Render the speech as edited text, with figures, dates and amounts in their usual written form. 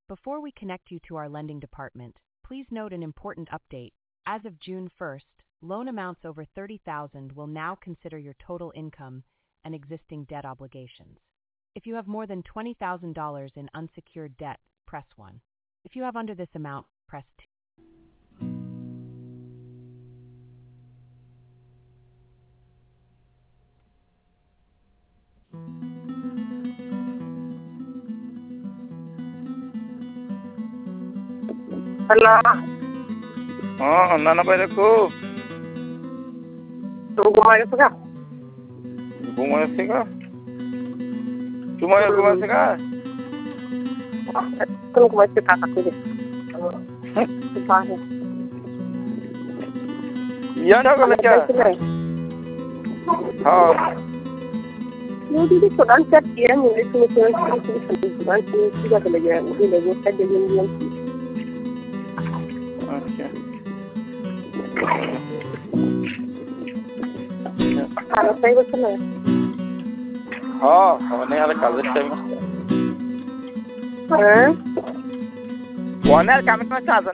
Before we connect you to our lending department, please note an important update. As of June 1st, loan amounts over $30,000 will now consider your total income and existing debt obligations. If you have more than $20,000 in unsecured debt, press 1. If you have under this amount, press 2. Hello. Nana pai ko. Tu gumaya ka? Gumaya ka? Gumaya ka? Tu gumaya ka ko. Pahe. Yana ko na kya? हाँ मुझे भी सुनान कर दिया मुझे सुनान की बात लगे मुझे लगे था जल्दी अच्छा खाना सही बस ना हाँ होने वाला कॉलेज टाइम हाँ होने वाला काम में चाहता